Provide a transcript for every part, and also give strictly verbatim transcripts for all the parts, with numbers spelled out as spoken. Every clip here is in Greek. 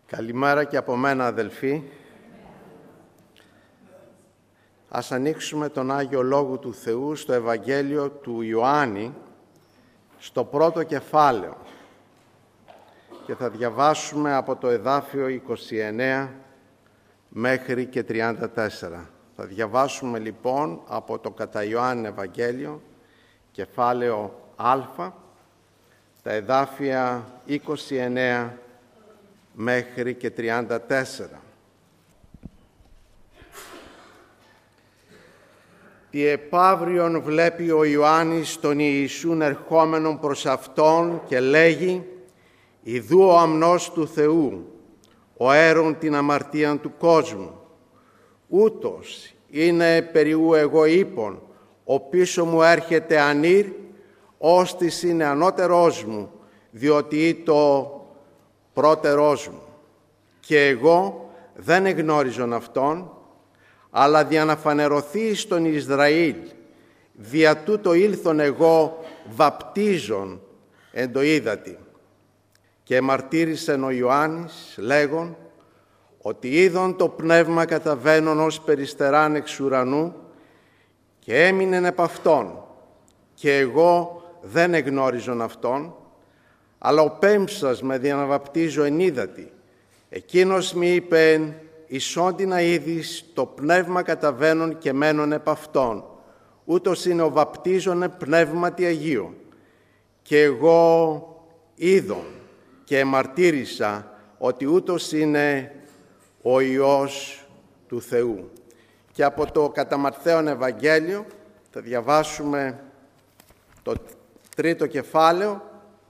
Καλημέρα και από μένα, αδελφοί. Ας ανοίξουμε τον Άγιο Λόγο του Θεού στο Ευαγγέλιο του Ιωάννη, στο πρώτο κεφάλαιο. Και θα διαβάσουμε από το εδάφιο είκοσι εννέα μέχρι και τριάντα τέσσερα. Θα διαβάσουμε λοιπόν από το κατά Ιωάννη Ευαγγέλιο, κεφάλαιο Α, τα εδάφια είκοσι εννέα μέχρι και τριάντα τέσσερα. Τι επαύριον βλέπει ο Ιωάννης τον Ιησούν ερχόμενον προς Αυτόν και λέγει: «Ιδού ο αμνός του Θεού, ο έρων την αμαρτίαν του κόσμου. Ούτως είναι περιού εγώ είπων, ο πίσω μου έρχεται ανήρ, ώστις είναι ανώτερός μου, διότι το πρώτερός μου. Και εγώ δεν εγνώριζον Αυτόν, αλλά δια να φανερωθεί στον Ισραήλ, δια τούτο ήλθον εγώ βαπτίζον εν το ύδατι». Και μαρτύρησεν ο Ιωάννης λέγον ότι είδον το πνεύμα καταβαίνον ως περιστεράν εξ ουρανού και έμεινεν επ' αυτόν, και εγώ δεν εγνώριζον Αυτόν, αλλά ο πέμψας με δια να βαπτίζω εν ύδατι. Εκείνος μη είπεν, «Ισόντι να είδεις το πνεύμα καταβαίνον και μένον επ' αυτόν, ούτως είναι ο βαπτίζον πνεύματι Αγίου». Και εγώ είδον και εμαρτύρησα ότι ούτως είναι ο Υιός του Θεού. Και από το κατά Ματθαίον Ευαγγέλιο θα διαβάσουμε το τρίτο κεφάλαιο,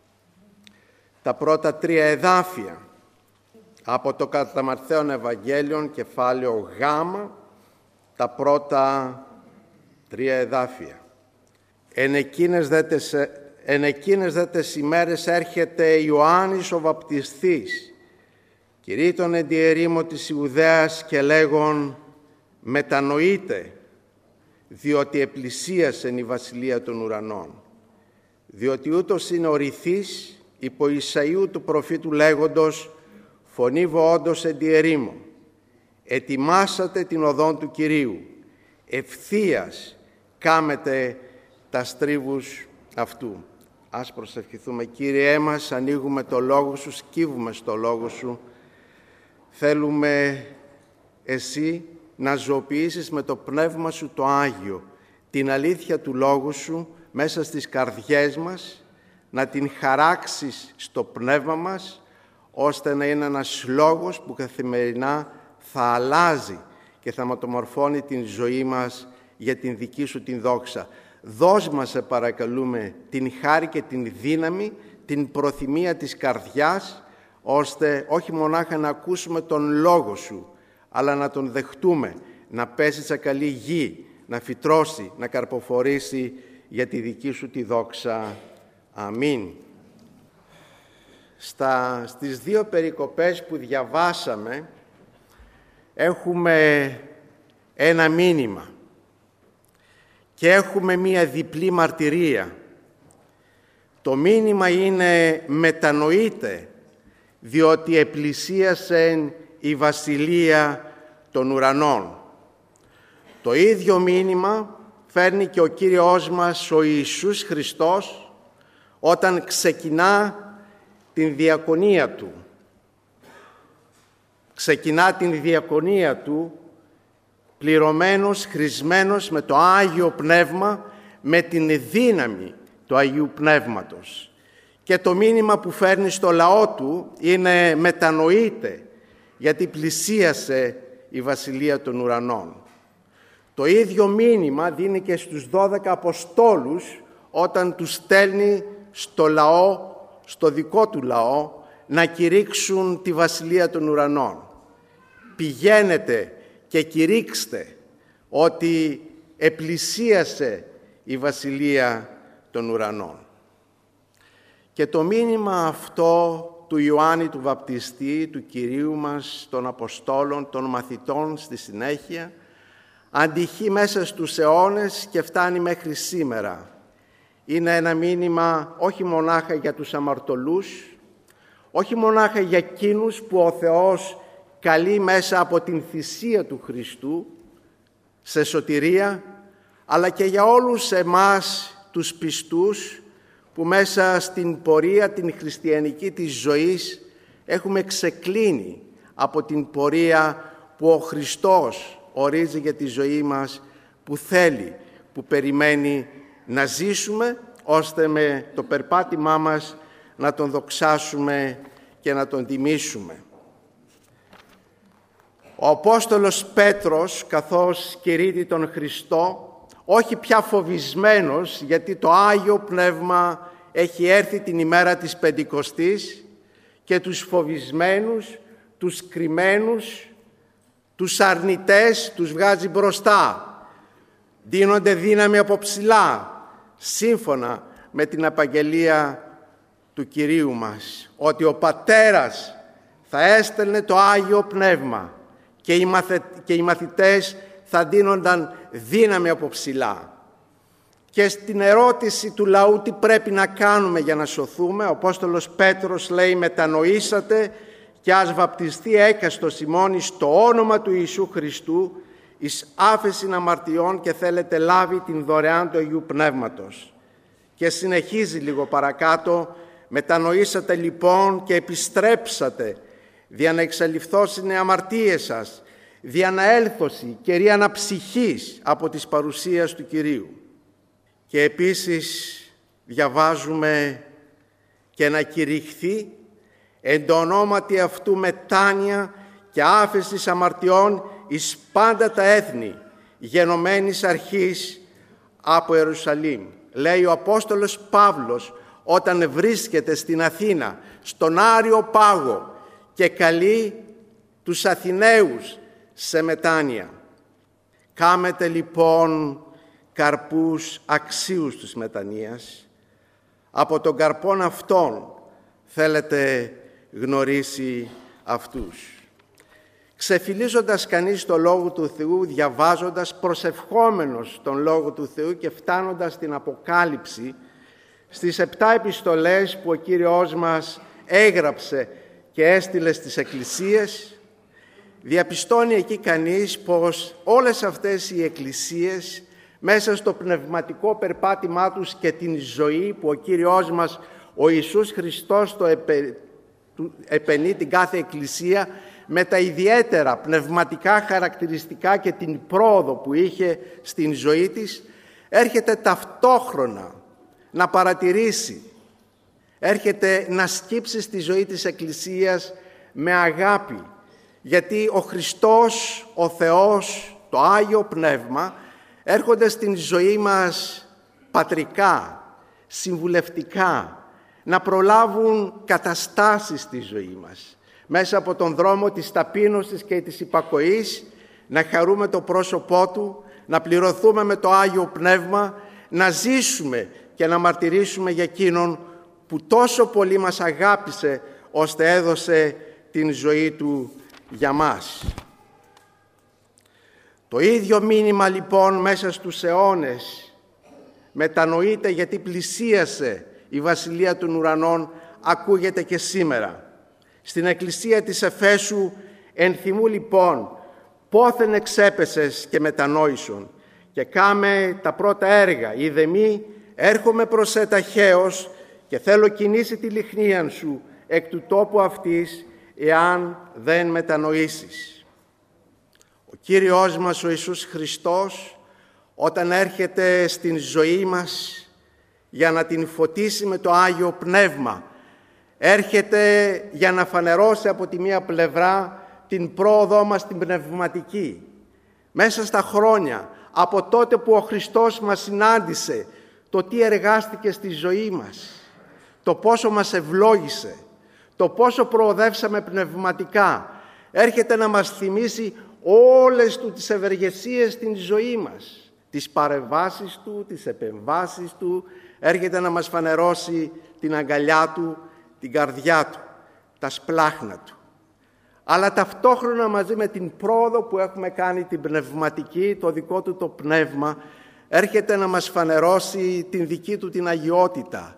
τα πρώτα τρία εδάφια. Από το κατά Ματθαίον Ευαγγέλιον κεφάλαιο Γ, τα πρώτα τρία εδάφια. Εν εκείνες δε τες, εν εκείνες δε τες ημέρες έρχεται Ιωάννης ο βαπτιστής, κηρύττων εν τη ερήμο της Ιουδαίας και λέγον, «Μετανοείτε, διότι επλησίασεν η βασιλεία των ουρανών. Διότι ούτως είναι ο ρηθής υπό Ισαΐου του προφήτου λέγοντος, φωνήβω όντως εν τη ερήμο, ετοιμάσατε την οδόν του Κυρίου, ευθείας κάμετε τα στρίβους αυτού». Ας προσευχηθούμε. Κύριέ μας, ανοίγουμε το Λόγο Σου, σκύβουμε στο Λόγο Σου. Θέλουμε Εσύ να ζωοποιήσεις με το Πνεύμα Σου το Άγιο την αλήθεια του Λόγου Σου μέσα στις καρδιές μας, να την χαράξεις στο πνεύμα μας, ώστε να είναι ένας λόγος που καθημερινά θα αλλάζει και θα μεταμορφώνει την ζωή μας για την δική Σου την δόξα. Δώσ' μας, σε παρακαλούμε, την χάρη και την δύναμη, την προθυμία της καρδιάς, ώστε όχι μονάχα να ακούσουμε τον Λόγο Σου, αλλά να τον δεχτούμε, να πέσει σε καλή γη, να φυτρώσει, να καρποφορήσει για τη δική Σου τη δόξα. Αμήν. Στα, στις δύο περικοπές που διαβάσαμε έχουμε ένα μήνυμα και έχουμε μία διπλή μαρτυρία. Το μήνυμα είναι «Μετανοείτε, διότι επλησίασεν η βασιλεία των ουρανών». Το ίδιο μήνυμα φέρνει και ο Κύριος μας ο Ιησούς Χριστός όταν ξεκινά την διακονία Του. Ξεκινά την διακονία Του πληρωμένος, χρησμένος με το Άγιο Πνεύμα, με την δύναμη του Αγίου Πνεύματος. Και το μήνυμα που φέρνει στο λαό Του είναι «Μετανοείτε, γιατί πλησίασε η βασιλεία των ουρανών». Το ίδιο μήνυμα δίνει και στους δώδεκα Αποστόλους όταν τους στέλνει στο λαό, στο δικό του λαό, να κηρύξουν τη βασιλεία των ουρανών. Πηγαίνετε και κηρύξτε ότι επλησίασε η βασιλεία των ουρανών. Και το μήνυμα αυτό του Ιωάννη του Βαπτιστή, του Κυρίου μας, των Αποστόλων, των μαθητών στη συνέχεια, αντυχεί μέσα στους αιώνες και φτάνει μέχρι σήμερα. Είναι ένα μήνυμα όχι μονάχα για τους αμαρτωλούς, όχι μονάχα για εκείνους που ο Θεός καλεί μέσα από την θυσία του Χριστού σε σωτηρία, αλλά και για όλους εμάς τους πιστούς που μέσα στην πορεία την χριστιανική της ζωής έχουμε ξεκλίνει από την πορεία που ο Χριστός ορίζει για τη ζωή μας, που θέλει, που περιμένει να ζήσουμε, ώστε με το περπάτημά μας να τον δοξάσουμε και να τον τιμήσουμε. Ο Απόστολος Πέτρος, καθώς κηρύττει τον Χριστό, όχι πια φοβισμένος, γιατί το Άγιο Πνεύμα έχει έρθει την ημέρα της Πεντηκοστής και τους φοβισμένους, τους κρυμμένους, τους αρνητές τους βγάζει μπροστά. Δίνονται δύναμη από ψηλά, σύμφωνα με την απαγγελία του Κυρίου μας, ότι ο Πατέρας θα έστελνε το Άγιο Πνεύμα και οι, μαθε... και οι μαθητές θα δίνονταν δύναμη από ψηλά. Και στην ερώτηση του λαού τι πρέπει να κάνουμε για να σωθούμε, ο Απόστολος Πέτρος λέει: μετανοήσατε και ας βαπτιστεί έκαστος ημών στο όνομα του Ιησού Χριστού εις άφεσιν αμαρτιών και θέλετε λάβει την δωρεάν του Αγίου Πνεύματος. Και συνεχίζει λίγο παρακάτω: μετανοήσατε λοιπόν και επιστρέψατε δια να εξαλειφθώσουν οι αμαρτίες σας, δια να έλθωση καιρή αναψυχής από της παρουσίας του Κυρίου. Και επίσης διαβάζουμε: και να κηρυχθεί εν το ονόματι αυτού μετάνοια και άφεσης αμαρτιών εις πάντα τα έθνη, γενομένης αρχής από Ιερουσαλήμ. Λέει ο Απόστολος Παύλος όταν βρίσκεται στην Αθήνα, στον Άριο Πάγο, και καλεί τους Αθηναίους σε μετάνοια. Κάμετε λοιπόν καρπούς αξίους της μετανοίας. Από τον καρπόν αυτόν θέλετε γνωρίσει αυτούς. Ξεφυλίζοντας κανείς το Λόγο του Θεού, διαβάζοντας, προσευχόμενος τον Λόγο του Θεού και φτάνοντας στην Αποκάλυψη, στις επτά επιστολές που ο Κύριος μας έγραψε και έστειλε στις εκκλησίες, διαπιστώνει εκεί κανείς πως όλες αυτές οι εκκλησίες, μέσα στο πνευματικό περπάτημά τους και την ζωή που ο Κύριος μας, ο Ιησούς Χριστός, το επε... επενεί την κάθε εκκλησία με τα ιδιαίτερα πνευματικά χαρακτηριστικά και την πρόοδο που είχε στην ζωή της, έρχεται ταυτόχρονα να παρατηρήσει, έρχεται να σκύψει στη ζωή της Εκκλησίας με αγάπη, γιατί ο Χριστός, ο Θεός, το Άγιο Πνεύμα έρχονται στην ζωή μας πατρικά, συμβουλευτικά, να προλάβουν καταστάσεις στη ζωή μας. Μέσα από τον δρόμο της ταπείνωσης και της υπακοής να χαρούμε το πρόσωπό Του, να πληρωθούμε με το Άγιο Πνεύμα, να ζήσουμε και να μαρτυρήσουμε για εκείνον που τόσο πολύ μας αγάπησε ώστε έδωσε την ζωή Του για μας. Το ίδιο μήνυμα λοιπόν μέσα στους αιώνες μετανοείται, γιατί πλησίασε η Βασιλεία των Ουρανών, ακούγεται και σήμερα. Στην Εκκλησία της Εφέσου ενθυμού λοιπόν πόθεν εξέπεσες και μετανόησον και κάμε τα πρώτα έργα, είδε μη έρχομαι προς σε ταχαίως και θέλω κινήσει τη λιχνίαν σου εκ του τόπου αυτής, εάν δεν μετανοήσεις. Ο Κύριος μας ο Ιησούς Χριστός, όταν έρχεται στην ζωή μας για να την φωτίσει με το Άγιο Πνεύμα, έρχεται για να φανερώσει από τη μία πλευρά την πρόοδό μας την πνευματική. Μέσα στα χρόνια, από τότε που ο Χριστός μας συνάντησε, το τι εργάστηκε στη ζωή μας, το πόσο μας ευλόγησε, το πόσο προοδεύσαμε πνευματικά, έρχεται να μας θυμίσει όλες του τις ευεργεσίες στην ζωή μας, τις παρεμβάσεις Του, τις επεμβάσεις Του, έρχεται να μας φανερώσει την αγκαλιά Του, την καρδιά Του, τα σπλάχνα Του. Αλλά ταυτόχρονα μαζί με την πρόοδο που έχουμε κάνει την πνευματική, το δικό Του το πνεύμα, έρχεται να μας φανερώσει την δική Του την αγιότητα,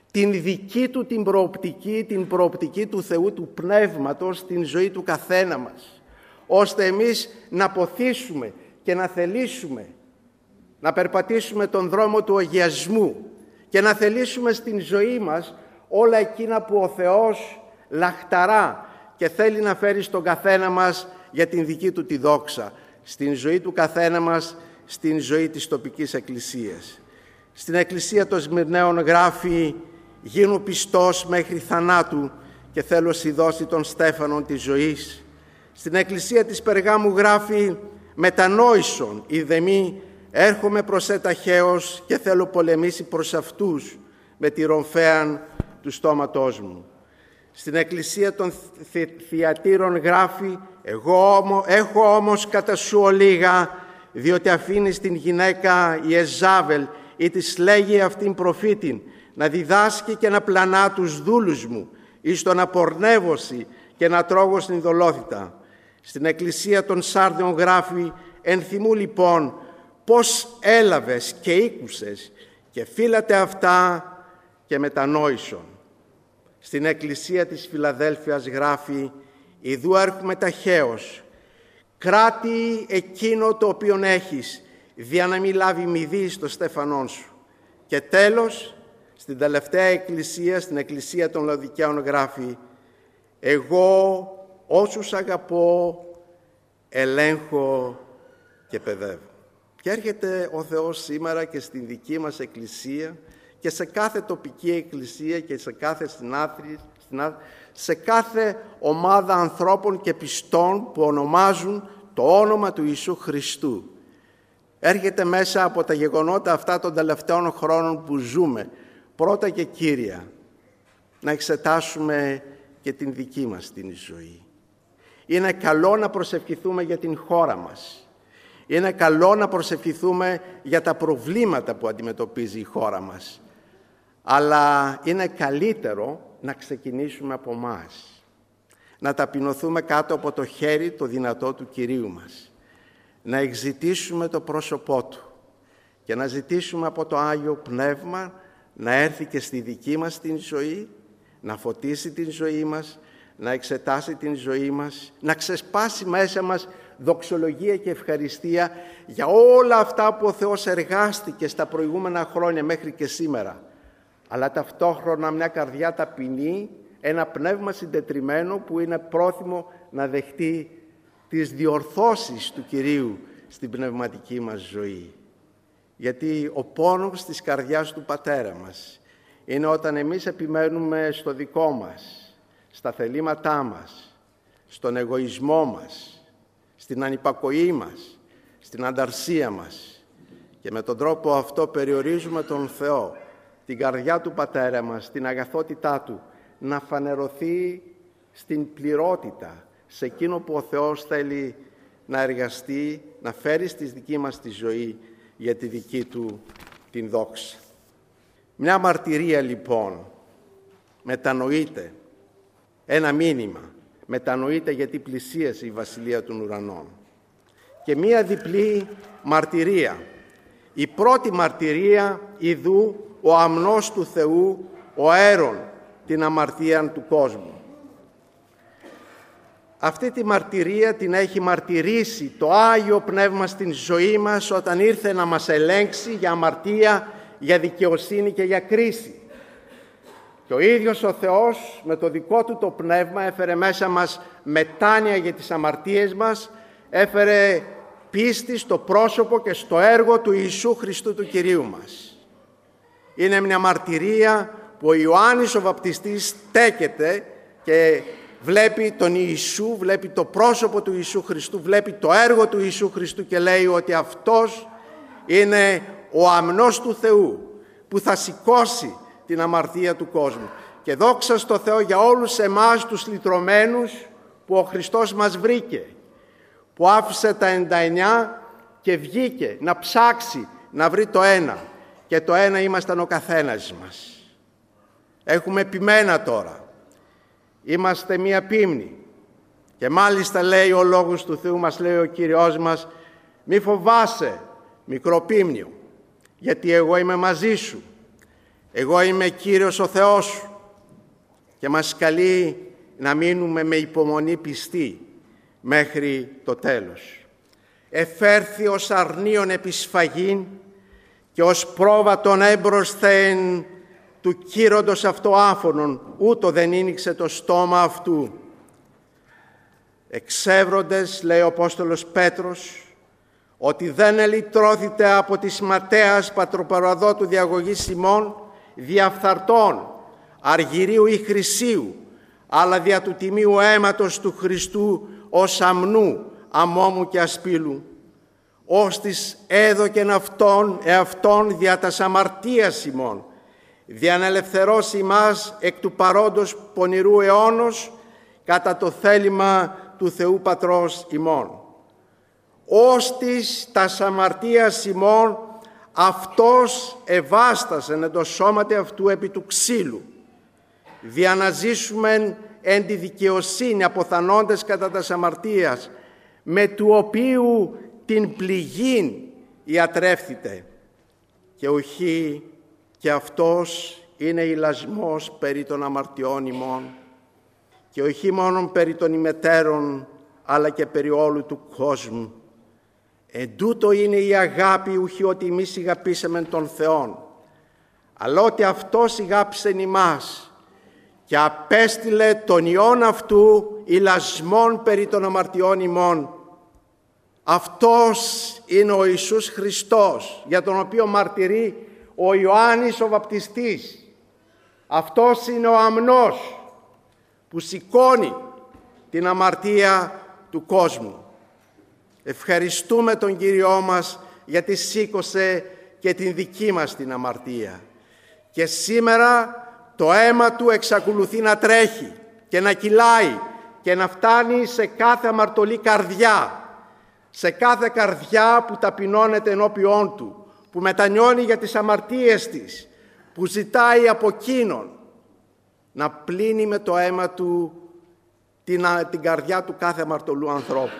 την δική του την προοπτική, την προοπτική του Θεού του Πνεύματος στην ζωή του καθένα μας, ώστε εμείς να ποθήσουμε και να θελήσουμε να περπατήσουμε τον δρόμο του αγιασμού και να θελήσουμε στην ζωή μας όλα εκείνα που ο Θεός λαχταρά και θέλει να φέρει στον καθένα μας για την δική του τη δόξα, στην ζωή του καθένα μας, στην ζωή της τοπικής εκκλησίας. Στην εκκλησία των Σμυρναίων γράφει «Γίνου πιστός μέχρι θανάτου και θέλω σοι δώσει των Στέφανων της ζωής». Στην εκκλησία της Περγάμου γράφει «Μετανόησον ειδεμή έρχομαι προς εταχέως και θέλω πολεμήσει προς αυτούς με τη ρομφέαν του στόματός μου». Στην εκκλησία των Θειατήρων γράφει «Εγώ όμω, έχω όμως κατά σου ολίγα, διότι αφήνεις την γυναίκα Ιεζάβελ ή της λέγει αυτήν προφήτην να διδάσκει και να πλανά τους δούλους μου εις το να πορνεύωση και να τρώγω στην ειδωλόθητα». Στην εκκλησία των Σάρδιων γράφει «Ενθυμού λοιπόν πώς έλαβες και ήκουσες και φύλατε αυτά και μετανόησον». Στην εκκλησία της Φιλαδέλφειας γράφει «Ιδού έρχομαι ταχαίως, κράτη εκείνο το οποίον έχεις, δια να μην λάβει μηδή στο στέφανόν σου». Και τέλος, στην τελευταία εκκλησία, στην εκκλησία των Λαοδικαίων γράφει «Εγώ όσους αγαπώ, ελέγχω και παιδεύω». Και έρχεται ο Θεός σήμερα και στην δική μας εκκλησία και σε κάθε τοπική εκκλησία και σε κάθε συνάθρηση, σε κάθε ομάδα ανθρώπων και πιστών που ονομάζουν το όνομα του Ιησού Χριστού. Έρχεται μέσα από τα γεγονότα αυτά των τελευταίων χρόνων που ζούμε, πρώτα και κύρια, να εξετάσουμε και την δική μας την ζωή. Είναι καλό να προσευχηθούμε για την χώρα μας. Είναι καλό να προσευχηθούμε για τα προβλήματα που αντιμετωπίζει η χώρα μας. Αλλά είναι καλύτερο να ξεκινήσουμε από μας. Να ταπεινωθούμε κάτω από το χέρι το δυνατό του Κυρίου μας. Να εξητήσουμε το πρόσωπό Του και να ζητήσουμε από το Άγιο Πνεύμα να έρθει και στη δική μας την ζωή, να φωτίσει την ζωή μας, να εξετάσει την ζωή μας, να ξεσπάσει μέσα μας δοξολογία και ευχαριστία για όλα αυτά που ο Θεός εργάστηκε στα προηγούμενα χρόνια μέχρι και σήμερα. Αλλά ταυτόχρονα μια καρδιά ταπεινή, ένα πνεύμα συντετριμμένο που είναι πρόθυμο να δεχτεί τις διορθώσεις του Κυρίου στην πνευματική μας ζωή. Γιατί ο πόνος της καρδιάς του Πατέρα μας είναι όταν εμείς επιμένουμε στο δικό μας, στα θελήματά μας, στον εγωισμό μας, στην ανυπακοή μας, στην ανταρσία μας και με τον τρόπο αυτό περιορίζουμε τον Θεό, την καρδιά του Πατέρα μας, την αγαθότητά Του να φανερωθεί στην πληρότητα σε εκείνο που ο Θεός θέλει να εργαστεί, να φέρει στη δική μας τη ζωή για τη δική Του την δόξα. Μια μαρτυρία λοιπόν μετανοείται, ένα μήνυμα μετανοείται γιατί πλησίασε η Βασιλεία των Ουρανών. Και μία διπλή μαρτυρία. Η πρώτη μαρτυρία ιδού ο αμνός του Θεού, ο αέρον την αμαρτία του κόσμου. Αυτή τη μαρτυρία την έχει μαρτυρήσει το Άγιο Πνεύμα στην ζωή μας όταν ήρθε να μας ελέγξει για αμαρτία, για δικαιοσύνη και για κρίση. Και ο ίδιος ο Θεός με το δικό Του το Πνεύμα έφερε μέσα μας μετάνοια για τις αμαρτίες μας, έφερε πίστη στο πρόσωπο και στο έργο του Ιησού Χριστού του Κυρίου μας. Είναι μια μαρτυρία που ο Ιωάννης ο Βαπτιστής στέκεται και βλέπει τον Ιησού, βλέπει το πρόσωπο του Ιησού Χριστού, βλέπει το έργο του Ιησού Χριστού και λέει ότι αυτός είναι ο αμνός του Θεού που θα σηκώσει την αμαρτία του κόσμου. Και δόξα στο Θεό για όλους εμάς τους λυτρωμένους που ο Χριστός μας βρήκε, που άφησε τα ενενήντα εννιά και βγήκε να ψάξει να βρει το ένα, και το ένα ήμασταν ο καθένας μας. Έχουμε επιμένα τώρα. Είμαστε μία πίμνη. Και μάλιστα λέει ο Λόγος του Θεού, μας λέει ο Κύριος μας, μη φοβάσαι μικρό πίμνιο, γιατί εγώ είμαι μαζί σου. «Εγώ είμαι Κύριος ο Θεός σου» και μας καλεί να μείνουμε με υπομονή πιστοί μέχρι το τέλος. «Εφέρθη ως αρνίον επισφαγήν και ως πρόβατον έμπροσθεν του κύροντος αυτό άφωνον, ούτω δεν ήνιξε το στόμα αυτού». Εξεύροντες, λέει ο Απόστολος Πέτρος, ότι δεν ελυτρώθητε από της ματέας πατροπαραδότου διαγωγής ημών, διαφθαρτών, αργυρίου ή χρυσίου, αλλά δια του τιμίου αίματος του Χριστού ως αμνού, αμόμου και ασπίλου, ως της έδωκεν αυτόν εαυτόν δια τας αμαρτίας ημών, δια να ελευθερώσει ημάς εκ του παρόντος πονηρού αιώνος, κατά το θέλημα του Θεού Πατρός ημών. Ως της τας αμαρτίας ημών αυτός ευάστασεν εν το σώματι αυτού επί του ξύλου, δια να ζήσουμε εν τη δικαιοσύνη αποθανόντες κατά τας αμαρτίας, με του οποίου την πληγήν ιατρεύθητε, και ουχή και αυτός είναι ηλασμός περί των αμαρτιών ημών, και όχι μόνον περί των ημετέρων, αλλά και περί όλου του κόσμου. Εν τούτο είναι η αγάπη, ουχή ότι εμείς ηγαπήσαμεν τον Θεόν, αλλά ότι αυτός ηγάπησεν ημάς και απέστειλε τον Υιόν αυτού ηλασμόν περί των αμαρτιών ημών. Αυτός είναι ο Ιησούς Χριστός, για τον οποίο μαρτυρεί ο Ιωάννης ο βαπτιστής. Αυτός είναι ο αμνός που σηκώνει την αμαρτία του κόσμου. Ευχαριστούμε τον Κύριό μας γιατί σήκωσε και την δική μας την αμαρτία. Και σήμερα το αίμα του εξακολουθεί να τρέχει και να κυλάει και να φτάνει σε κάθε αμαρτωλή καρδιά, σε κάθε καρδιά που ταπεινώνεται ενώπιόν του, που μετανιώνει για τις αμαρτίες της, που ζητάει από εκείνον να πλύνει με το αίμα του την, την καρδιά του κάθε αμαρτωλού ανθρώπου.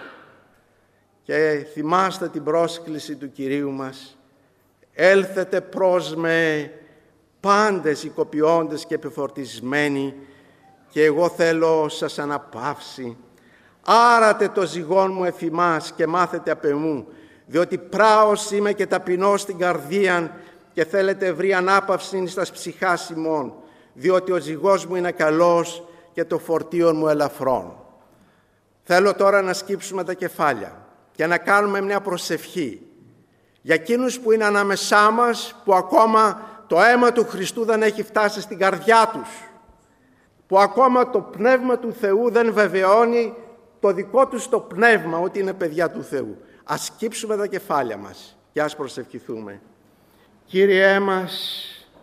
Και θυμάστε την πρόσκληση του Κυρίου μας: «Έλθετε προς με πάντες οικοποιώντες και επιφορτισμένοι, και εγώ θέλω σας αναπαύσει. Άρατε το ζυγόν μου εφημάς και μάθετε απ' εμού, διότι πράος είμαι και ταπεινός στην καρδίαν, και θέλετε ευρύ ανάπαυση στας ψυχάς ημών, διότι ο ζυγός μου είναι καλός και το φορτίο μου ελαφρόν». Θέλω τώρα να σκύψουμε τα κεφάλια και να κάνουμε μια προσευχή για εκείνους που είναι ανάμεσά μας, που ακόμα το αίμα του Χριστού δεν έχει φτάσει στην καρδιά τους, που ακόμα το Πνεύμα του Θεού δεν βεβαιώνει το δικό τους το πνεύμα ότι είναι παιδιά του Θεού. Ας σκύψουμε τα κεφάλια μας και ας προσευχηθούμε. Κύριέ μας,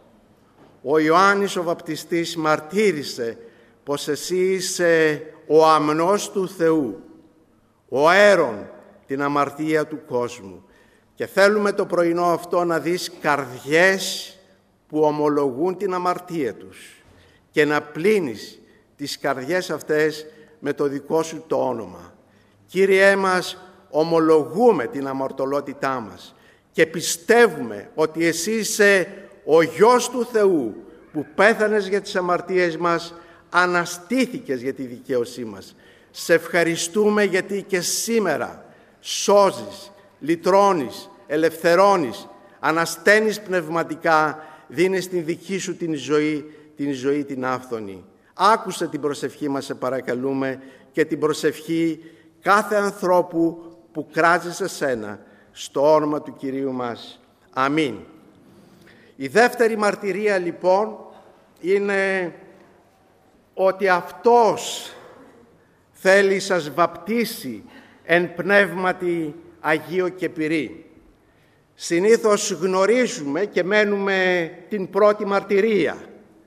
ο Ιωάννης ο βαπτιστής μαρτύρησε πως εσύ είσαι ο αμνός του Θεού, ο αέρον την αμαρτία του κόσμου, και θέλουμε το πρωινό αυτό να δεις καρδιές που ομολογούν την αμαρτία τους και να πλύνεις τις καρδιές αυτές με το δικό σου το όνομα. Κύριέ μας, ομολογούμε την αμαρτωλότητά μας και πιστεύουμε ότι εσύ είσαι ο Υιός του Θεού που πέθανες για τις αμαρτίες μας, αναστήθηκες για τη δικαίωσή μας. Σε ευχαριστούμε γιατί και σήμερα σώζεις, λυτρώνεις, ελευθερώνεις, ανασταίνεις πνευματικά, δίνεις την δική σου την ζωή, την ζωή την άφθονη. Άκουσε την προσευχή μας, σε παρακαλούμε, και την προσευχή κάθε ανθρώπου που κράζει σε σένα, στο όνομα του Κυρίου μας. Αμήν. Η δεύτερη μαρτυρία λοιπόν είναι ότι αυτός θέλει σας βαπτίσει εν πνεύματι Αγίο και πυρί. Συνήθως γνωρίζουμε και μένουμε την πρώτη μαρτυρία,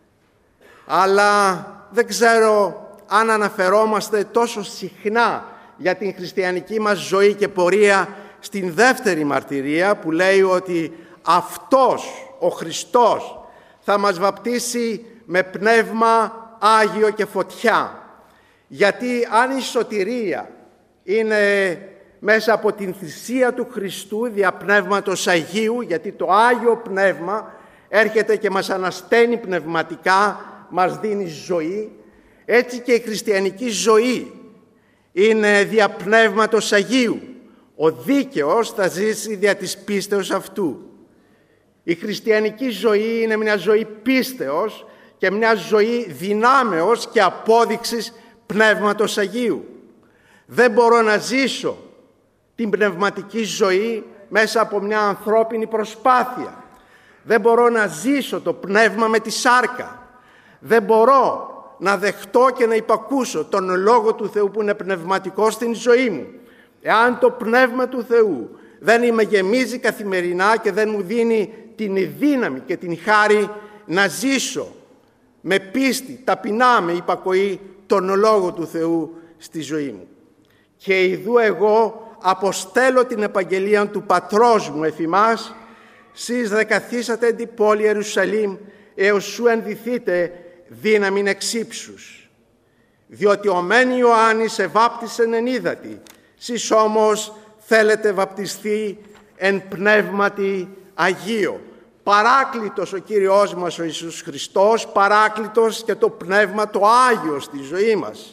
αλλά δεν ξέρω αν αναφερόμαστε τόσο συχνά για την χριστιανική μας ζωή και πορεία στην δεύτερη μαρτυρία, που λέει ότι αυτός ο Χριστός θα μας βαπτίσει με πνεύμα Άγιο και φωτιά. Γιατί αν η σωτηρία είναι μέσα από την θυσία του Χριστού δια Πνεύματος Αγίου, γιατί το Άγιο Πνεύμα έρχεται και μας ανασταίνει πνευματικά, μας δίνει ζωή. Έτσι και η χριστιανική ζωή είναι δια Πνεύματος Αγίου. Ο δίκαιος θα ζήσει δια της πίστεως αυτού. Η χριστιανική ζωή είναι μια ζωή πίστεως και μια ζωή δυνάμεως και απόδειξης Πνεύματος Αγίου. Δεν μπορώ να ζήσω την πνευματική ζωή μέσα από μια ανθρώπινη προσπάθεια. Δεν μπορώ να ζήσω το πνεύμα με τη σάρκα. Δεν μπορώ να δεχτώ και να υπακούσω τον Λόγο του Θεού που είναι πνευματικό στην ζωή μου. Εάν το Πνεύμα του Θεού δεν με γεμίζει καθημερινά και δεν μου δίνει την δύναμη και την χάρη να ζήσω με πίστη, ταπεινά, με υπακοή τον Λόγο του Θεού στη ζωή μου. Και ιδού εγώ αποστέλω την επαγγελία του Πατρός μου εφ' ημάς, σεις δε καθίσατε εν την πόλη Ιερουσαλήμ, έως σου ενδυθείτε δύναμην εξύψους. Διότι ο μεν Ιωάννης εβάπτισεν εν ύδατι, σεις όμως θέλετε βαπτιστεί εν πνεύματι Αγίο. Παράκλητος ο Κύριος μας ο Ιησούς Χριστός, παράκλητος και το Πνεύμα το Άγιο στη ζωή μας.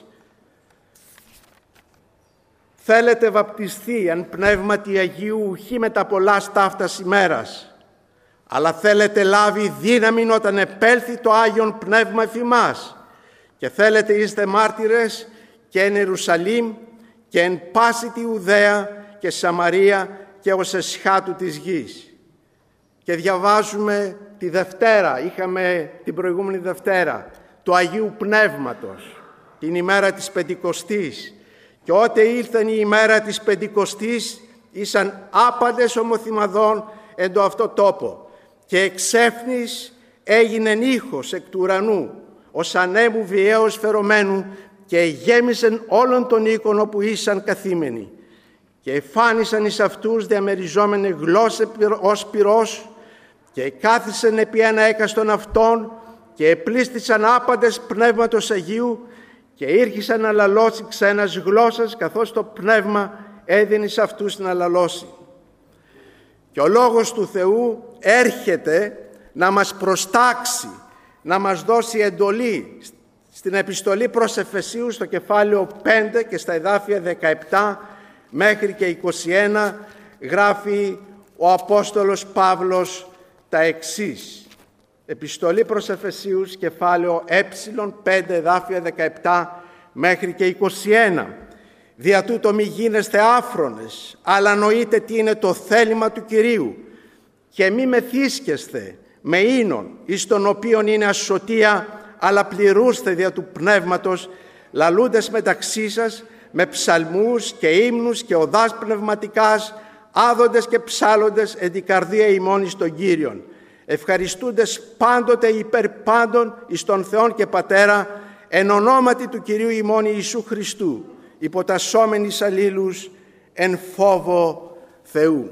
Θέλετε βαπτιστεί εν πνεύματι Αγίου, ουχή με τα πολλά σταύτας ημέρας, αλλά θέλετε λάβει δύναμη όταν επέλθει το Άγιον Πνεύμα εφ' ημάς, και θέλετε είστε μάρτυρες και εν Ιερουσαλήμ και εν πάση τη Ιουδαία και Σαμαρία και ως εσχάτου της γης. Και διαβάζουμε τη Δευτέρα, είχαμε την προηγούμενη Δευτέρα, του Αγίου Πνεύματος, την ημέρα της Πεντηκοστής. Και ότε ήλθεν η ημέρα της Πεντηκοστής, ήσαν άπαντες ομοθυμαδών εν το αυτό τόπο, και εξέφνης έγινεν ήχος εκ του ουρανού, ως ανέμου βιαίως φερωμένου, και γέμισεν όλων των οίκων όπου ήσαν καθήμενοι. Και εφάνισαν εις αυτούς διαμεριζόμενοι γλώσσες ως πυρός, και κάθισαν επί ένα έκαστον αυτών, και επλήστησαν άπαντες Πνεύματος Αγίου, και ήρχισαν να λαλώσει ξένας γλώσσας, καθώς το Πνεύμα έδινε σε αυτούς να λαλώσει. Και ο Λόγος του Θεού έρχεται να μας προστάξει, να μας δώσει εντολή. Στην επιστολή προς Εφεσίους, στο κεφάλαιο πέντε και στα εδάφια δεκαεπτά μέχρι και είκοσι ένα, γράφει ο Απόστολος Παύλος τα εξής. Επιστολή προς Εφεσίους, κεφάλαιο ε, πέντε, εδάφια δεκαεπτά μέχρι και είκοσι ένα. Δια τούτο μη γίνεστε άφρονες, αλλά νοείτε τι είναι το θέλημα του Κυρίου, και μη μεθύσκεστε με ίνων, εις τον οποίον είναι ασωτεία, αλλά πληρούστε δια του Πνεύματος, λαλούντες μεταξύ σας με ψαλμούς και ύμνους και οδάς πνευματικάς, άδοντες και ψάλλοντες εν την καρδία ημών εις τον Κύριον, ευχαριστούντες πάντοτε υπέρ πάντων εις τον Θεόν και Πατέρα, εν ονόματι του Κυρίου ημών Ιησού Χριστού, υποτασσόμενοι αλλήλους εν φόβο Θεού.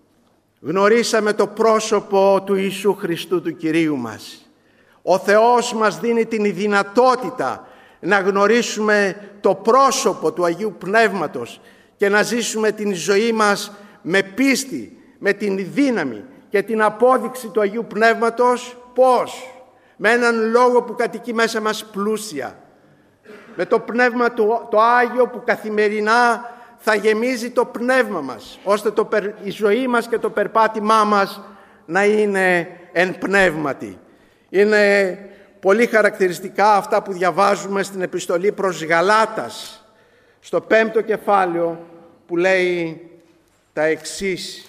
Γνωρίσαμε το πρόσωπο του Ιησού Χριστού, του Κυρίου μας. Ο Θεός μας δίνει την δυνατότητα να γνωρίσουμε το πρόσωπο του Αγίου Πνεύματος και να ζήσουμε την ζωή μας με πίστη, με την δύναμη και την απόδειξη του Αγίου Πνεύματος. Πώς? Με έναν Λόγο που κατοικεί μέσα μας πλούσια, με το Πνεύμα του, το Άγιο που καθημερινά θα γεμίζει το πνεύμα μας, ώστε το, η ζωή μας και το περπάτημά μας να είναι εν πνεύματι. Είναι πολύ χαρακτηριστικά αυτά που διαβάζουμε στην επιστολή προς Γαλάτας, στο πέμπτο κεφάλαιο, που λέει τα εξής.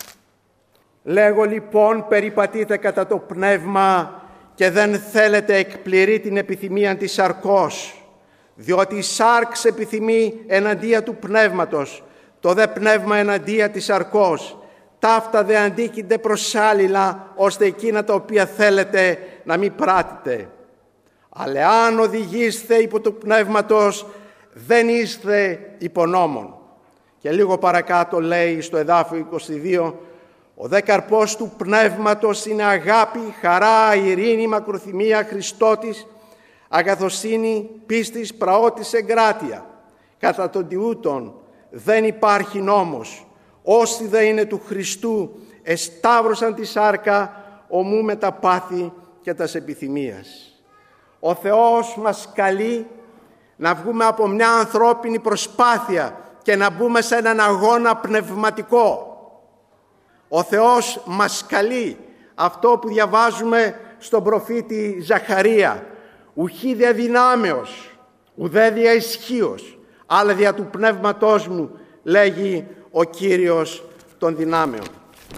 Λέγω λοιπόν, περιπατείτε κατά το πνεύμα και δεν θέλετε εκπληρεί την επιθυμία της σαρκός, διότι η σάρξ επιθυμεί εναντία του πνεύματος, το δε πνεύμα εναντία της σαρκός. Ταύτα δε αντίκυνται προς άλληλα, ώστε εκείνα τα οποία θέλετε να μην πράτητε. Αλλά αν οδηγείστε υπό του πνεύματος, δεν είστε υπονόμων. Και λίγο παρακάτω λέει στο εδάφιο είκοσι δύο, ο δε καρπός του πνεύματος είναι αγάπη, χαρά, ειρήνη, μακροθυμία, Χριστότης, αγαθοσύνη, πίστης, πραότης, εγκράτεια. Κατά τον τιούτον δεν υπάρχει νόμος. Όσοι δε είναι του Χριστού εσταύρωσαν τη σάρκα, ομού με τα πάθη και τας επιθυμίας. Ο Θεός μας καλεί να βγούμε από μια ανθρώπινη προσπάθεια και να μπούμε σε έναν αγώνα πνευματικό. Ο Θεός μας καλεί αυτό που διαβάζουμε στον προφήτη Ζαχαρία. Ουχή δια δυνάμεως, ουδέ δια ισχύος, αλλά δια του πνεύματός μου, λέγει ο Κύριος των δυνάμεων.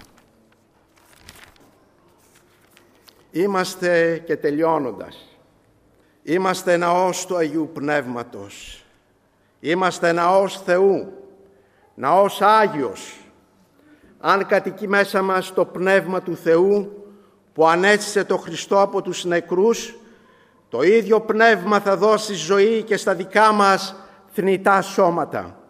Είμαστε, και τελειώνοντας, είμαστε ναός του Αγίου Πνεύματος. Είμαστε ναός Θεού, ναός Άγιος. Αν κατοικεί μέσα μας το Πνεύμα του Θεού που ανέστησε το Χριστό από τους νεκρούς, το ίδιο Πνεύμα θα δώσει ζωή και στα δικά μας θνητά σώματα.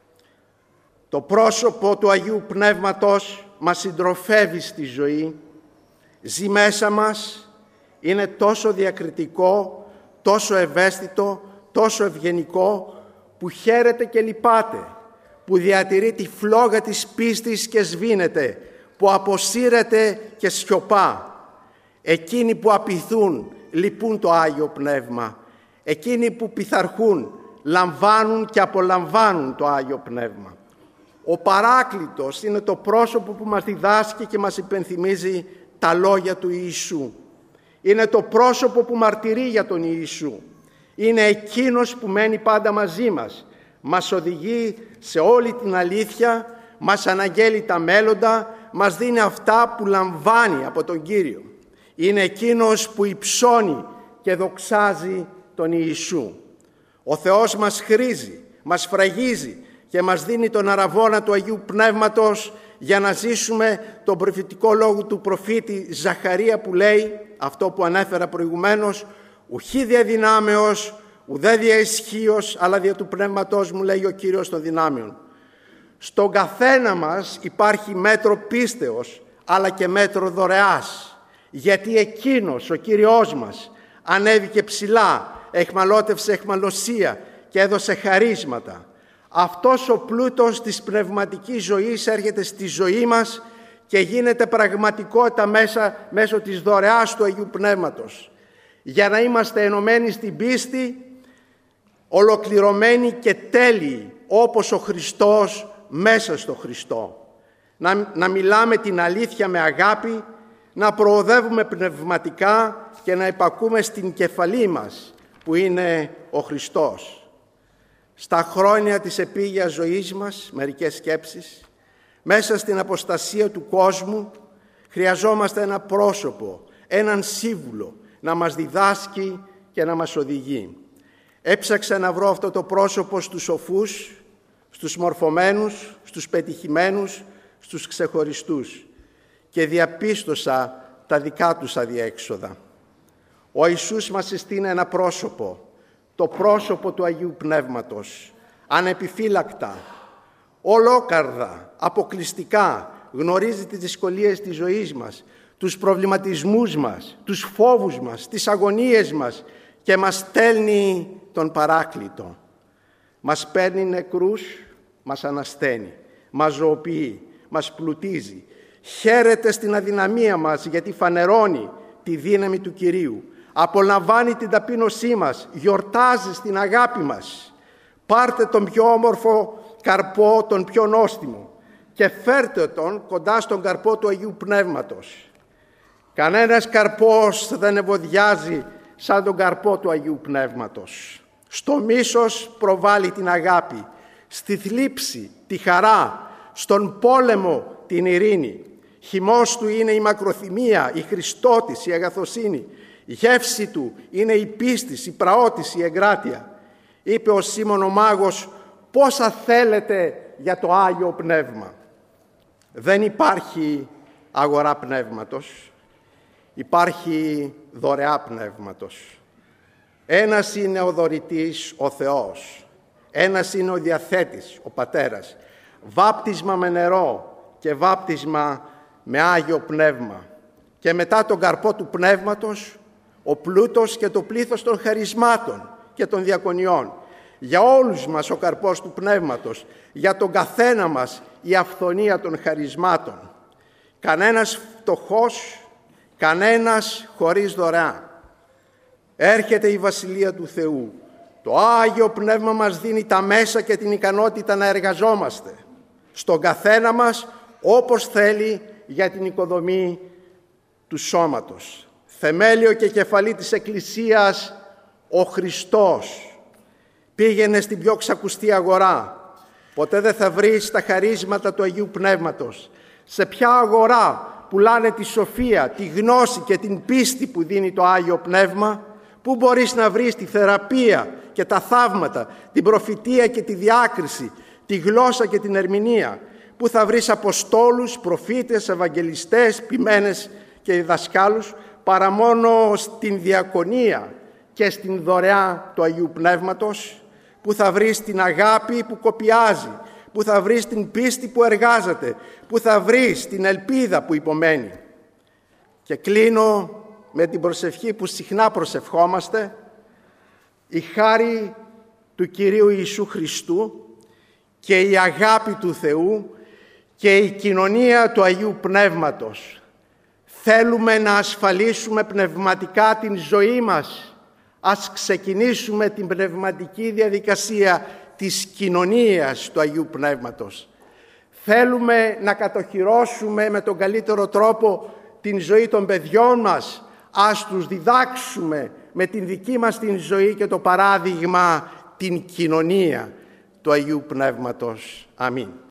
Το πρόσωπο του Αγίου Πνεύματος μας συντροφεύει στη ζωή, ζει μέσα μας, είναι τόσο διακριτικό, τόσο ευαίσθητο, τόσο ευγενικό, που χαίρεται και λυπάται, που διατηρεί τη φλόγα της πίστης και σβήνεται, που αποσύρεται και σιωπά. Εκείνοι που απειθούν λυπούν το Άγιο Πνεύμα. Εκείνοι που πειθαρχούν λαμβάνουν και απολαμβάνουν το Άγιο Πνεύμα. Ο Παράκλητος είναι το πρόσωπο που μας διδάσκει και μας υπενθυμίζει τα λόγια του Ιησού. Είναι το πρόσωπο που μαρτυρεί για τον Ιησού. Είναι εκείνος που μένει πάντα μαζί μας. Μας οδηγεί σε όλη την αλήθεια, μας αναγγέλει τα μέλλοντα, μας δίνει αυτά που λαμβάνει από τον Κύριο. Είναι εκείνος που υψώνει και δοξάζει τον Ιησού. Ο Θεός μας χρήζει, μας φραγίζει και μας δίνει τον αραβόνα του Αγίου Πνεύματος για να ζήσουμε τον προφητικό λόγο του προφήτη Ζαχαρία, που λέει αυτό που ανέφερα προηγουμένως: «Ουχή δια δυνάμεως, ουδέ δια ισχύος, αλλά δια του Πνεύματός μου», λέει ο Κύριος των δυνάμεων. Στον καθένα μας υπάρχει μέτρο πίστεως, αλλά και μέτρο δωρεάς, γιατί εκείνος, ο Κύριος μας, ανέβηκε ψηλά, εχμαλώτευσε εχμαλωσία και έδωσε χαρίσματα. Αυτός ο πλούτος της πνευματικής ζωής έρχεται στη ζωή μας και γίνεται πραγματικότητα μέσα, μέσω της δωρεάς του Αγίου Πνεύματος, για να είμαστε ενωμένοι στην πίστη, ολοκληρωμένοι και τέλειοι, όπως ο Χριστός μέσα στο Χριστό. Να, να μιλάμε την αλήθεια με αγάπη, να προοδεύουμε πνευματικά και να υπακούμε στην κεφαλή μας, που είναι ο Χριστός. Στα χρόνια της επίγειας ζωής μας, μερικές σκέψεις, μέσα στην αποστασία του κόσμου, χρειαζόμαστε ένα πρόσωπο, έναν σύμβουλο, να μας διδάσκει και να μας οδηγεί. Έψαξα να βρω αυτό το πρόσωπο στους σοφούς, στους μορφωμένους, στους πετυχημένους, στους ξεχωριστούς και διαπίστωσα τα δικά τους αδιέξοδα. Ο Ιησούς μας συστήνει ένα πρόσωπο, το πρόσωπο του Αγίου Πνεύματος, ανεπιφύλακτα, ολόκαρδα, αποκλειστικά, γνωρίζει τις δυσκολίες της ζωής μας, τους προβληματισμούς μας, τους φόβους μας, τις αγωνίες μας και μας στέλνει τον Παράκλητο. Μας παίρνει νεκρούς, μας ανασταίνει, μας ζωοποιεί, μας πλουτίζει. Χαίρεται στην αδυναμία μας γιατί φανερώνει τη δύναμη του Κυρίου. Απολαμβάνει την ταπείνωσή μας, γιορτάζει στην αγάπη μας. Πάρτε τον πιο όμορφο καρπό, τον πιο νόστιμο, και φέρτε τον κοντά στον καρπό του Αγίου Πνεύματος. Κανένας καρπός δεν ευωδιάζει σαν τον καρπό του Αγίου Πνεύματος. Στο μίσος προβάλλει την αγάπη, στη θλίψη τη χαρά, στον πόλεμο την ειρήνη. Χυμός του είναι η μακροθυμία, η χριστότηση, η αγαθοσύνη. Η γεύση του είναι η πίστη, η πραότηση, η εγκράτεια. Είπε ο Σίμων ο Μάγος: «Πόσα θέλετε για το Άγιο Πνεύμα». Δεν υπάρχει αγορά πνεύματος, υπάρχει δωρεά πνεύματος. Ένας είναι ο δωρητής, ο Θεός. Ένας είναι ο διαθέτης, ο Πατέρας. Βάπτισμα με νερό και βάπτισμα με Άγιο Πνεύμα. Και μετά τον καρπό του Πνεύματος, ο πλούτος και το πλήθος των χαρισμάτων και των διακονιών. Για όλους μας ο καρπός του Πνεύματος, για τον καθένα μας η αυθονία των χαρισμάτων. Κανένας φτωχός κανένας χωρίς δωρεά. Έρχεται η Βασιλεία του Θεού. Το Άγιο Πνεύμα μας δίνει τα μέσα και την ικανότητα να εργαζόμαστε στον καθένα μας όπως θέλει για την οικοδομή του σώματος. Θεμέλιο και κεφαλή της Εκκλησίας ο Χριστός. Πήγαινε στην πιο ξακουστή αγορά. Ποτέ δεν θα βρεις τα χαρίσματα του Αγίου Πνεύματος. Σε ποια αγορά πουλάνε τη σοφία, τη γνώση και την πίστη που δίνει το Άγιο Πνεύμα? Πού μπορείς να βρεις τη θεραπεία και τα θαύματα, την προφητεία και τη διάκριση, τη γλώσσα και την ερμηνεία? Πού θα βρεις αποστόλους, προφήτες, ευαγγελιστές, ποιμένες και διδασκάλους, παρά μόνο στην διακονία και στην δωρεά του Αγίου Πνεύματος? Πού θα βρεις την αγάπη που κοπιάζει? Πού θα βρεις την πίστη που εργάζεται? Πού θα βρεις την ελπίδα που υπομένει? Και κλείνω με την προσευχή που συχνά προσευχόμαστε: η χάρη του Κυρίου Ιησού Χριστού και η αγάπη του Θεού και η κοινωνία του Αγίου Πνεύματος. Θέλουμε να ασφαλίσουμε πνευματικά την ζωή μας. Ας ξεκινήσουμε την πνευματική διαδικασία της κοινωνίας του Αγίου Πνεύματος. Θέλουμε να κατοχυρώσουμε με τον καλύτερο τρόπο την ζωή των παιδιών μας. Ας τους διδάξουμε με την δική μας την ζωή και το παράδειγμα την κοινωνία του Αγίου Πνεύματος. Αμήν.